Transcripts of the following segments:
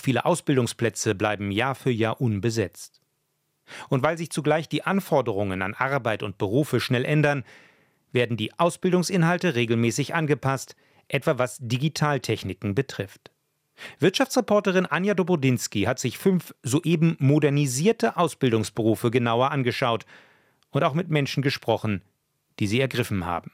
Viele Ausbildungsplätze bleiben Jahr für Jahr unbesetzt. Und weil sich zugleich die Anforderungen an Arbeit und Berufe schnell ändern, werden die Ausbildungsinhalte regelmäßig angepasst, etwa was Digitaltechniken betrifft. Wirtschaftsreporterin Anja Dobodinski hat sich 5 soeben modernisierte Ausbildungsberufe genauer angeschaut und auch mit Menschen gesprochen, die sie ergriffen haben.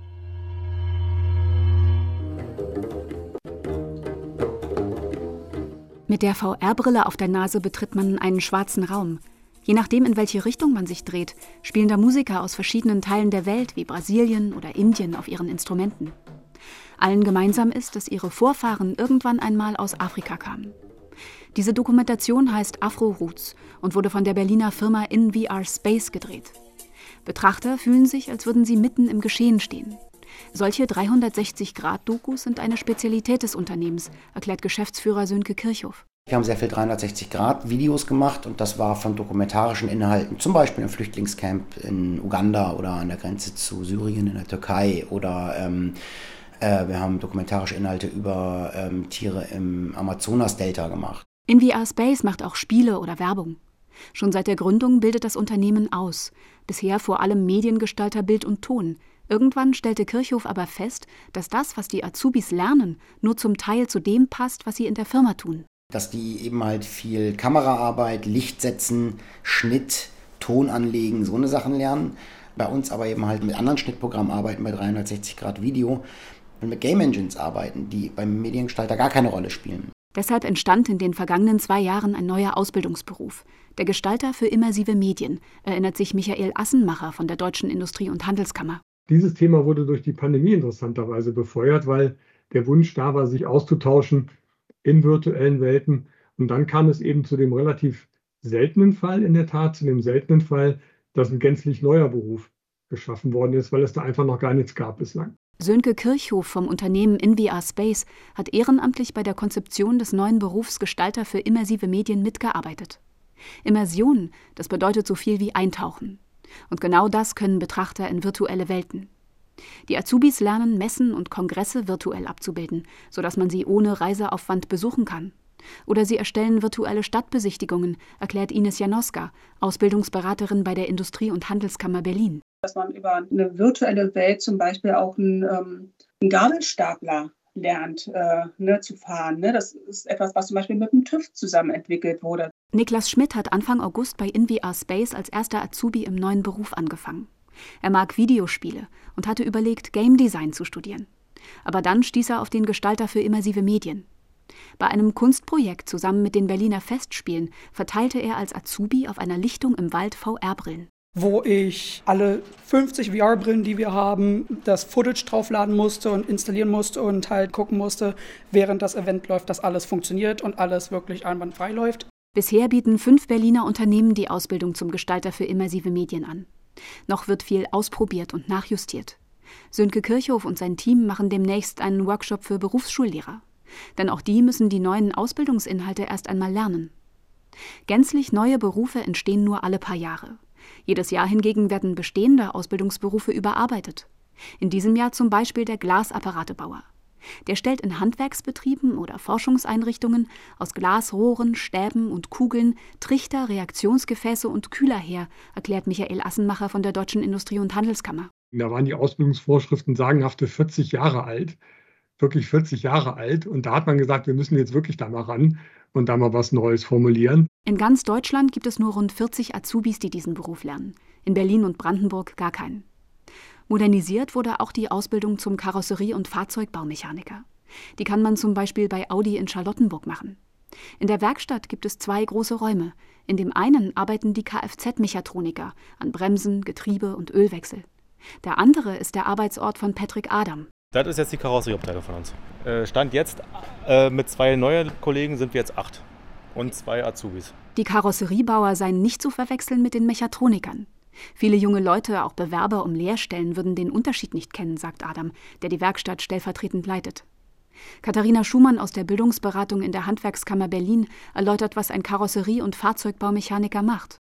Mit der VR-Brille auf der Nase betritt man einen schwarzen Raum. Je nachdem, in welche Richtung man sich dreht, spielen da Musiker aus verschiedenen Teilen der Welt wie Brasilien oder Indien auf ihren Instrumenten. Allen gemeinsam ist, dass ihre Vorfahren irgendwann einmal aus Afrika kamen. Diese Dokumentation heißt Afro Roots und wurde von der Berliner Firma In VR Space gedreht. Betrachter fühlen sich, als würden sie mitten im Geschehen stehen. Solche 360-Grad-Dokus sind eine Spezialität des Unternehmens, erklärt Geschäftsführer Sönke Kirchhoff. Wir haben sehr viel 360-Grad-Videos gemacht und das war von dokumentarischen Inhalten, zum Beispiel im Flüchtlingscamp in Uganda oder an der Grenze zu Syrien in der Türkei oder wir haben dokumentarische Inhalte über Tiere im Amazonas-Delta gemacht. In VR Space macht auch Spiele oder Werbung. Schon seit der Gründung bildet das Unternehmen aus. Bisher vor allem Mediengestalter Bild und Ton. Irgendwann stellte Kirchhoff aber fest, dass das, was die Azubis lernen, nur zum Teil zu dem passt, was sie in der Firma tun. Dass die eben halt viel Kameraarbeit, Licht setzen, Schnitt, Ton anlegen, so eine Sachen lernen. Bei uns aber eben halt mit anderen Schnittprogrammen arbeiten, bei 360 Grad Video und mit Game Engines arbeiten, die beim Mediengestalter gar keine Rolle spielen. Deshalb entstand in den vergangenen 2 Jahren ein neuer Ausbildungsberuf. Der Gestalter für immersive Medien, erinnert sich Michael Assenmacher von der Deutschen Industrie- und Handelskammer. Dieses Thema wurde durch die Pandemie interessanterweise befeuert, weil der Wunsch da war, sich auszutauschen in virtuellen Welten. Und dann kam es eben zu dem relativ seltenen Fall, dass ein gänzlich neuer Beruf geschaffen worden ist, weil es da einfach noch gar nichts gab bislang. Sönke Kirchhoff vom Unternehmen In VR Space hat ehrenamtlich bei der Konzeption des neuen Berufs Gestalter für immersive Medien mitgearbeitet. Immersion, das bedeutet so viel wie Eintauchen. Und genau das können Betrachter in virtuelle Welten. Die Azubis lernen, Messen und Kongresse virtuell abzubilden, sodass man sie ohne Reiseaufwand besuchen kann. Oder sie erstellen virtuelle Stadtbesichtigungen, erklärt Ines Janoska, Ausbildungsberaterin bei der Industrie- und Handelskammer Berlin. Dass man über eine virtuelle Welt zum Beispiel auch einen Gabelstapler lernt zu fahren. Das ist etwas, was zum Beispiel mit dem TÜV zusammen entwickelt wurde. Niklas Schmidt hat Anfang August bei In VR Space als erster Azubi im neuen Beruf angefangen. Er mag Videospiele und hatte überlegt, Game Design zu studieren. Aber dann stieß er auf den Gestalter für immersive Medien. Bei einem Kunstprojekt zusammen mit den Berliner Festspielen verteilte er als Azubi auf einer Lichtung im Wald VR-Brillen. Wo ich alle 50 VR-Brillen, die wir haben, das Footage draufladen musste und installieren musste und halt gucken musste, während das Event läuft, dass alles funktioniert und alles wirklich einwandfrei läuft. Bisher bieten 5 Berliner Unternehmen die Ausbildung zum Gestalter für immersive Medien an. Noch wird viel ausprobiert und nachjustiert. Sönke Kirchhoff und sein Team machen demnächst einen Workshop für Berufsschullehrer. Denn auch die müssen die neuen Ausbildungsinhalte erst einmal lernen. Gänzlich neue Berufe entstehen nur alle paar Jahre. Jedes Jahr hingegen werden bestehende Ausbildungsberufe überarbeitet. In diesem Jahr zum Beispiel der Glasapparatebauer. Der stellt in Handwerksbetrieben oder Forschungseinrichtungen aus Glasrohren, Stäben und Kugeln Trichter, Reaktionsgefäße und Kühler her, erklärt Michael Assenmacher von der Deutschen Industrie- und Handelskammer. Da waren die Ausbildungsvorschriften sagenhafte 40 Jahre alt, wirklich 40 Jahre alt. Und da hat man gesagt, wir müssen jetzt wirklich da mal ran und da mal was Neues formulieren. In ganz Deutschland gibt es nur rund 40 Azubis, die diesen Beruf lernen. In Berlin und Brandenburg gar keinen. Modernisiert wurde auch die Ausbildung zum Karosserie- und Fahrzeugbaumechaniker. Die kann man zum Beispiel bei Audi in Charlottenburg machen. In der Werkstatt gibt es 2 große Räume. In dem einen arbeiten die Kfz-Mechatroniker an Bremsen, Getriebe und Ölwechsel. Der andere ist der Arbeitsort von Patrick Adam. Das ist jetzt die Karosserieabteilung von uns. Stand jetzt mit 2 neuen Kollegen sind wir jetzt 8 und 2 Azubis. Die Karosseriebauer seien nicht zu verwechseln mit den Mechatronikern. Viele junge Leute, auch Bewerber um Lehrstellen, würden den Unterschied nicht kennen, sagt Adam, der die Werkstatt stellvertretend leitet. Katharina Schumann aus der Bildungsberatung in der Handwerkskammer Berlin erläutert, was ein Karosserie- und Fahrzeugbaumechaniker macht.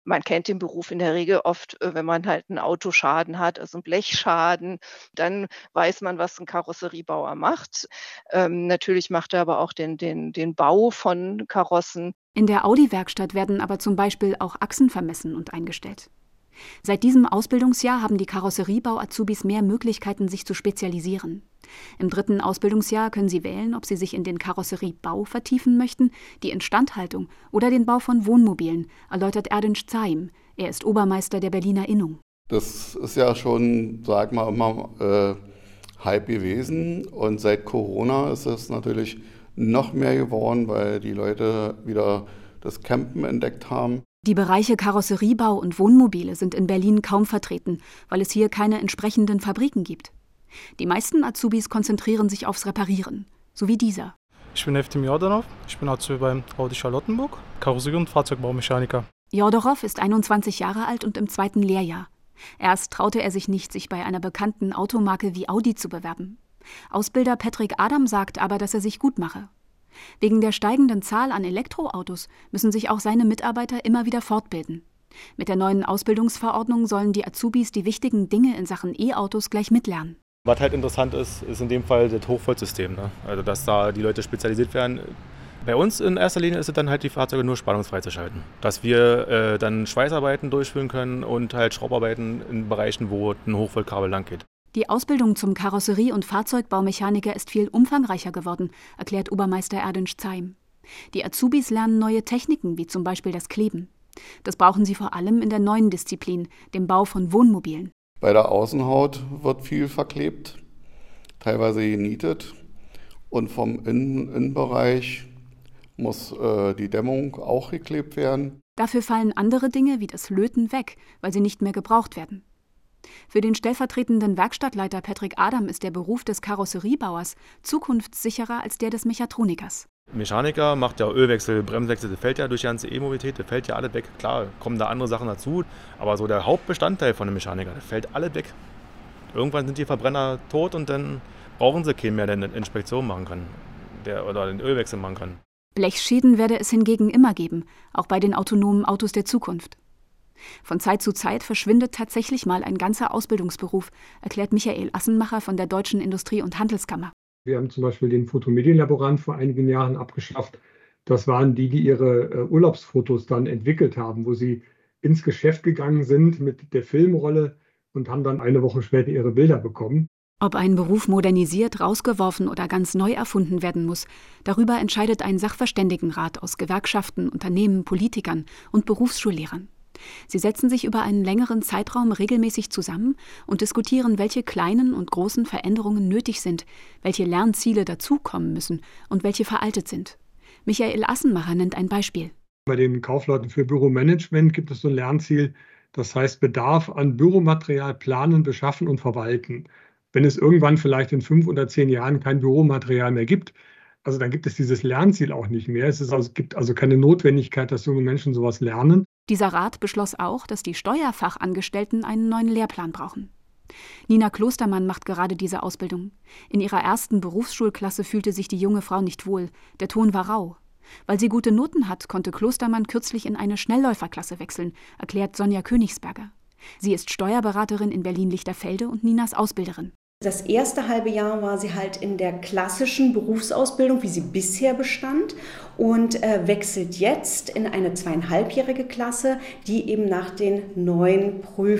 Man kennt den Beruf in der Regel oft, wenn man halt einen Autoschaden hat, also einen Blechschaden, dann weiß man, was ein Karosseriebauer macht. Natürlich macht er aber auch den Bau von Karossen. In der Audi-Werkstatt werden aber zum Beispiel auch Achsen vermessen und eingestellt. Seit diesem Ausbildungsjahr haben die Karosseriebau-Azubis mehr Möglichkeiten, sich zu spezialisieren. Im 3. Ausbildungsjahr können sie wählen, ob sie sich in den Karosseriebau vertiefen möchten, die Instandhaltung oder den Bau von Wohnmobilen, erläutert Erdinç Zaim. Er ist Obermeister der Berliner Innung. Das ist ja schon, sag mal, immer Hype gewesen. Und seit Corona ist es natürlich noch mehr geworden, weil die Leute wieder das Campen entdeckt haben. Die Bereiche Karosseriebau und Wohnmobile sind in Berlin kaum vertreten, weil es hier keine entsprechenden Fabriken gibt. Die meisten Azubis konzentrieren sich aufs Reparieren, so wie dieser. Ich bin Eftim Jordanov, ich bin Azubi beim Audi Charlottenburg, Karosserie- und Fahrzeugbaumechaniker. Jordanov ist 21 Jahre alt und im 2. Lehrjahr. Erst traute er sich nicht, sich bei einer bekannten Automarke wie Audi zu bewerben. Ausbilder Patrick Adam sagt aber, dass er sich gut mache. Wegen der steigenden Zahl an Elektroautos müssen sich auch seine Mitarbeiter immer wieder fortbilden. Mit der neuen Ausbildungsverordnung sollen die Azubis die wichtigen Dinge in Sachen E-Autos gleich mitlernen. Was halt interessant ist in dem Fall das Hochvoltsystem. Ne? Also dass da die Leute spezialisiert werden. Bei uns in erster Linie ist es dann halt die Fahrzeuge nur spannungsfrei zu schalten. Dass wir dann Schweißarbeiten durchführen können und halt Schraubarbeiten in Bereichen, wo ein Hochvoltkabel lang geht. Die Ausbildung zum Karosserie- und Fahrzeugbaumechaniker ist viel umfangreicher geworden, erklärt Obermeister Erdinç Zaim. Die Azubis lernen neue Techniken, wie zum Beispiel das Kleben. Das brauchen sie vor allem in der neuen Disziplin, dem Bau von Wohnmobilen. Bei der Außenhaut wird viel verklebt, teilweise genietet. Und vom Innenbereich muss die Dämmung auch geklebt werden. Dafür fallen andere Dinge wie das Löten weg, weil sie nicht mehr gebraucht werden. Für den stellvertretenden Werkstattleiter Patrick Adam ist der Beruf des Karosseriebauers zukunftssicherer als der des Mechatronikers. Mechaniker macht ja Ölwechsel, Bremswechsel, das fällt ja durch die ganze E-Mobilität, das fällt ja alles weg. Klar, kommen da andere Sachen dazu, aber so der Hauptbestandteil von einem Mechaniker, das fällt alles weg. Irgendwann sind die Verbrenner tot und dann brauchen sie keinen mehr, der eine Inspektion machen kann oder den Ölwechsel machen kann. Blechschäden werde es hingegen immer geben, auch bei den autonomen Autos der Zukunft. Von Zeit zu Zeit verschwindet tatsächlich mal ein ganzer Ausbildungsberuf, erklärt Michael Assenmacher von der Deutschen Industrie- und Handelskammer. Wir haben zum Beispiel den Fotomedienlaborant vor einigen Jahren abgeschafft. Das waren die ihre Urlaubsfotos dann entwickelt haben, wo sie ins Geschäft gegangen sind mit der Filmrolle und haben dann eine Woche später ihre Bilder bekommen. Ob ein Beruf modernisiert, rausgeworfen oder ganz neu erfunden werden muss, darüber entscheidet ein Sachverständigenrat aus Gewerkschaften, Unternehmen, Politikern und Berufsschullehrern. Sie setzen sich über einen längeren Zeitraum regelmäßig zusammen und diskutieren, welche kleinen und großen Veränderungen nötig sind, welche Lernziele dazukommen müssen und welche veraltet sind. Michael Assenmacher nennt ein Beispiel. Bei den Kaufleuten für Büromanagement gibt es so ein Lernziel, das heißt Bedarf an Büromaterial planen, beschaffen und verwalten. Wenn es irgendwann vielleicht in 5 oder 10 Jahren kein Büromaterial mehr gibt, also dann gibt es dieses Lernziel auch nicht mehr. Es gibt also keine Notwendigkeit, dass junge Menschen sowas lernen. Dieser Rat beschloss auch, dass die Steuerfachangestellten einen neuen Lehrplan brauchen. Nina Klostermann macht gerade diese Ausbildung. In ihrer ersten Berufsschulklasse fühlte sich die junge Frau nicht wohl. Der Ton war rau. Weil sie gute Noten hat, konnte Klostermann kürzlich in eine Schnellläuferklasse wechseln, erklärt Sonja Königsberger. Sie ist Steuerberaterin in Berlin-Lichterfelde und Ninas Ausbilderin. Das erste halbe Jahr war sie halt in der klassischen Berufsausbildung, wie sie bisher bestand, und wechselt jetzt in eine 2,5-jährige Klasse, die eben nach den neuen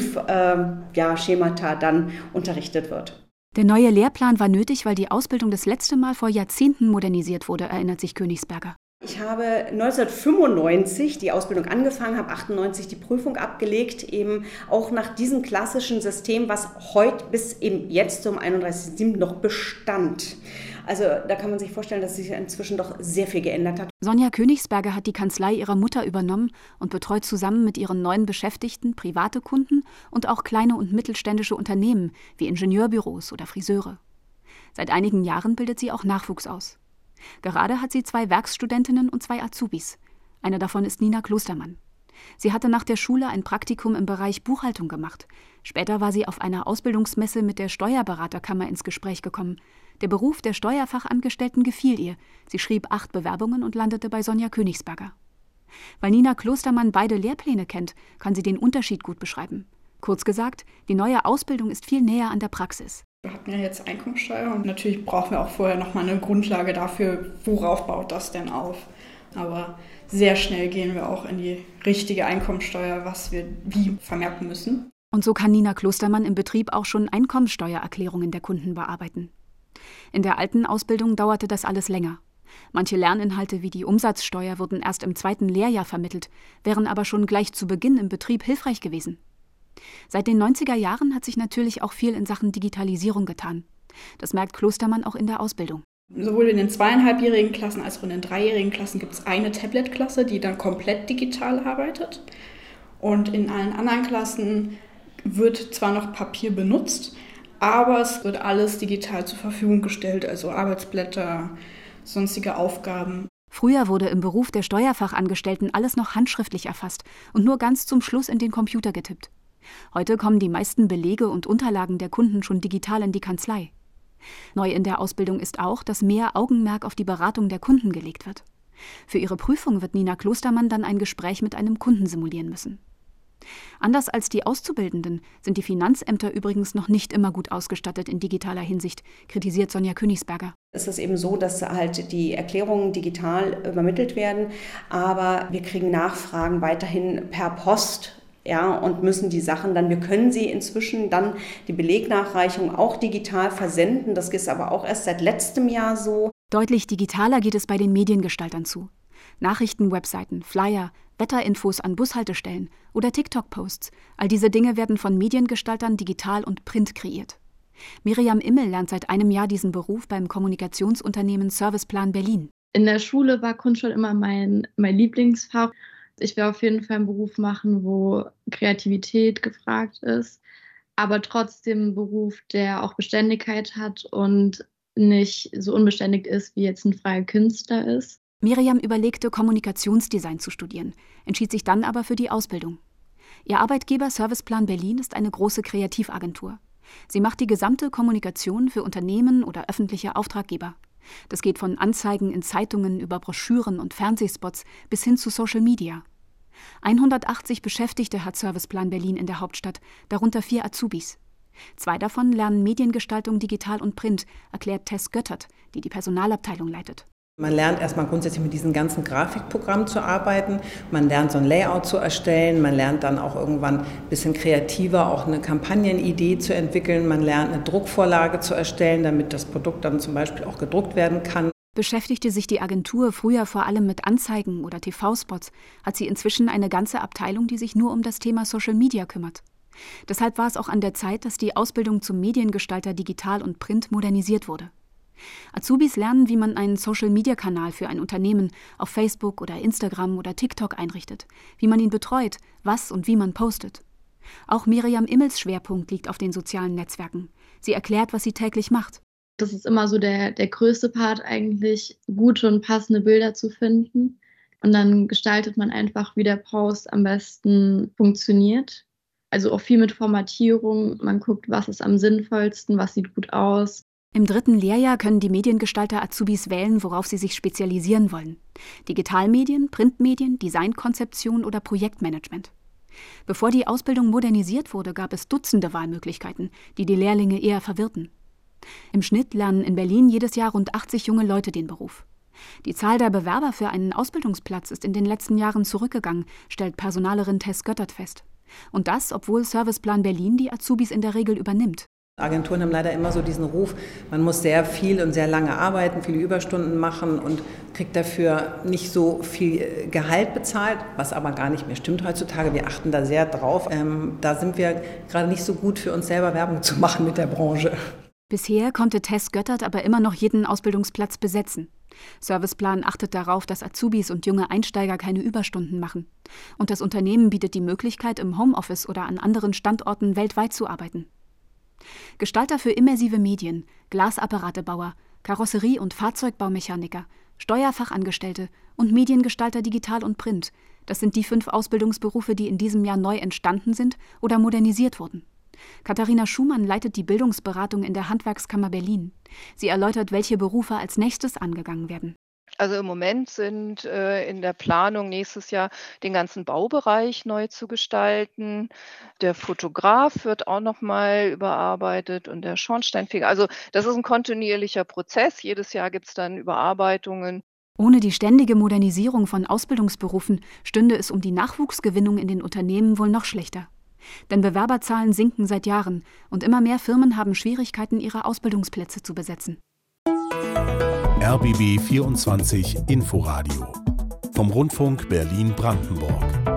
Prüfschemata dann unterrichtet wird. Der neue Lehrplan war nötig, weil die Ausbildung das letzte Mal vor Jahrzehnten modernisiert wurde, erinnert sich Königsberger. Ich habe 1995 die Ausbildung angefangen, habe 98 die Prüfung abgelegt, eben auch nach diesem klassischen System, was heute bis eben jetzt zum 31.07. noch bestand. Also da kann man sich vorstellen, dass sich inzwischen doch sehr viel geändert hat. Sonja Königsberger hat die Kanzlei ihrer Mutter übernommen und betreut zusammen mit ihren neuen Beschäftigten private Kunden und auch kleine und mittelständische Unternehmen wie Ingenieurbüros oder Friseure. Seit einigen Jahren bildet sie auch Nachwuchs aus. Gerade hat sie 2 Werkstudentinnen und 2 Azubis. Eine davon ist Nina Klostermann. Sie hatte nach der Schule ein Praktikum im Bereich Buchhaltung gemacht. Später war sie auf einer Ausbildungsmesse mit der Steuerberaterkammer ins Gespräch gekommen. Der Beruf der Steuerfachangestellten gefiel ihr. Sie schrieb 8 Bewerbungen und landete bei Sonja Königsberger. Weil Nina Klostermann beide Lehrpläne kennt, kann sie den Unterschied gut beschreiben. Kurz gesagt, die neue Ausbildung ist viel näher an der Praxis. Wir hatten ja jetzt Einkommensteuer und natürlich brauchen wir auch vorher nochmal eine Grundlage dafür, worauf baut das denn auf. Aber sehr schnell gehen wir auch in die richtige Einkommensteuer, was wir wie vermerken müssen. Und so kann Nina Klostermann im Betrieb auch schon Einkommensteuererklärungen der Kunden bearbeiten. In der alten Ausbildung dauerte das alles länger. Manche Lerninhalte wie die Umsatzsteuer wurden erst im 2. Lehrjahr vermittelt, wären aber schon gleich zu Beginn im Betrieb hilfreich gewesen. Seit den 90er Jahren hat sich natürlich auch viel in Sachen Digitalisierung getan. Das merkt Klostermann auch in der Ausbildung. Sowohl in den 2,5-jährigen Klassen als auch in den 3-jährigen Klassen gibt es eine Tablet-Klasse, die dann komplett digital arbeitet. Und in allen anderen Klassen wird zwar noch Papier benutzt, aber es wird alles digital zur Verfügung gestellt, also Arbeitsblätter, sonstige Aufgaben. Früher wurde im Beruf der Steuerfachangestellten alles noch handschriftlich erfasst und nur ganz zum Schluss in den Computer getippt. Heute kommen die meisten Belege und Unterlagen der Kunden schon digital in die Kanzlei. Neu in der Ausbildung ist auch, dass mehr Augenmerk auf die Beratung der Kunden gelegt wird. Für ihre Prüfung wird Nina Klostermann dann ein Gespräch mit einem Kunden simulieren müssen. Anders als die Auszubildenden sind die Finanzämter übrigens noch nicht immer gut ausgestattet in digitaler Hinsicht, kritisiert Sonja Königsberger. Es ist eben so, dass halt die Erklärungen digital übermittelt werden, aber wir kriegen Nachfragen weiterhin per Post. Ja, und müssen die Sachen dann, wir können sie inzwischen dann, die Belegnachreichung auch digital versenden. Das ist aber auch erst seit letztem Jahr so. Deutlich digitaler geht es bei den Mediengestaltern zu. Nachrichtenwebseiten, Flyer, Wetterinfos an Bushaltestellen oder TikTok-Posts. All diese Dinge werden von Mediengestaltern digital und print kreiert. Miriam Immel lernt seit einem Jahr diesen Beruf beim Kommunikationsunternehmen Serviceplan Berlin. In der Schule war Kunst schon immer mein Lieblingsfach. Ich will auf jeden Fall einen Beruf machen, wo Kreativität gefragt ist, aber trotzdem einen Beruf, der auch Beständigkeit hat und nicht so unbeständig ist, wie jetzt ein freier Künstler ist. Miriam überlegte, Kommunikationsdesign zu studieren, entschied sich dann aber für die Ausbildung. Ihr Arbeitgeber Serviceplan Berlin ist eine große Kreativagentur. Sie macht die gesamte Kommunikation für Unternehmen oder öffentliche Auftraggeber. Das geht von Anzeigen in Zeitungen über Broschüren und Fernsehspots bis hin zu Social Media. 180 Beschäftigte hat Serviceplan Berlin in der Hauptstadt, darunter 4 Azubis. 2 davon lernen Mediengestaltung digital und print, erklärt Tess Göttert, die die Personalabteilung leitet. Man lernt erstmal grundsätzlich mit diesen ganzen Grafikprogrammen zu arbeiten. Man lernt so ein Layout zu erstellen. Man lernt dann auch irgendwann ein bisschen kreativer auch eine Kampagnenidee zu entwickeln. Man lernt eine Druckvorlage zu erstellen, damit das Produkt dann zum Beispiel auch gedruckt werden kann. Beschäftigte sich die Agentur früher vor allem mit Anzeigen oder TV-Spots, hat sie inzwischen eine ganze Abteilung, die sich nur um das Thema Social Media kümmert. Deshalb war es auch an der Zeit, dass die Ausbildung zum Mediengestalter digital und print modernisiert wurde. Azubis lernen, wie man einen Social-Media-Kanal für ein Unternehmen auf Facebook oder Instagram oder TikTok einrichtet, wie man ihn betreut, was und wie man postet. Auch Miriam Immels Schwerpunkt liegt auf den sozialen Netzwerken. Sie erklärt, was sie täglich macht. Das ist immer so der größte Part eigentlich, gute und passende Bilder zu finden. Und dann gestaltet man einfach, wie der Post am besten funktioniert. Also auch viel mit Formatierung. Man guckt, was ist am sinnvollsten, was sieht gut aus. Im 3. Lehrjahr können die Mediengestalter Azubis wählen, worauf sie sich spezialisieren wollen. Digitalmedien, Printmedien, Designkonzeption oder Projektmanagement. Bevor die Ausbildung modernisiert wurde, gab es Dutzende Wahlmöglichkeiten, die die Lehrlinge eher verwirrten. Im Schnitt lernen in Berlin jedes Jahr rund 80 junge Leute den Beruf. Die Zahl der Bewerber für einen Ausbildungsplatz ist in den letzten Jahren zurückgegangen, stellt Personalerin Tess Göttert fest. Und das, obwohl Serviceplan Berlin die Azubis in der Regel übernimmt. Agenturen haben leider immer so diesen Ruf, man muss sehr viel und sehr lange arbeiten, viele Überstunden machen und kriegt dafür nicht so viel Gehalt bezahlt, was aber gar nicht mehr stimmt heutzutage. Wir achten da sehr drauf. Da sind wir gerade nicht so gut für uns selber Werbung zu machen mit der Branche. Bisher konnte Tess Göttert aber immer noch jeden Ausbildungsplatz besetzen. Serviceplan achtet darauf, dass Azubis und junge Einsteiger keine Überstunden machen. Und das Unternehmen bietet die Möglichkeit, im Homeoffice oder an anderen Standorten weltweit zu arbeiten. Gestalter für immersive Medien, Glasapparatebauer, Karosserie- und Fahrzeugbaumechaniker, Steuerfachangestellte und Mediengestalter digital und print. Das sind die 5 Ausbildungsberufe, die in diesem Jahr neu entstanden sind oder modernisiert wurden. Katharina Schumann leitet die Bildungsberatung in der Handwerkskammer Berlin. Sie erläutert, welche Berufe als nächstes angegangen werden. Also im Moment sind in der Planung nächstes Jahr den ganzen Baubereich neu zu gestalten. Der Fotograf wird auch nochmal überarbeitet und der Schornsteinfeger. Also das ist ein kontinuierlicher Prozess. Jedes Jahr gibt es dann Überarbeitungen. Ohne die ständige Modernisierung von Ausbildungsberufen stünde es um die Nachwuchsgewinnung in den Unternehmen wohl noch schlechter. Denn Bewerberzahlen sinken seit Jahren und immer mehr Firmen haben Schwierigkeiten, ihre Ausbildungsplätze zu besetzen. RBB 24 Inforadio vom Rundfunk Berlin-Brandenburg.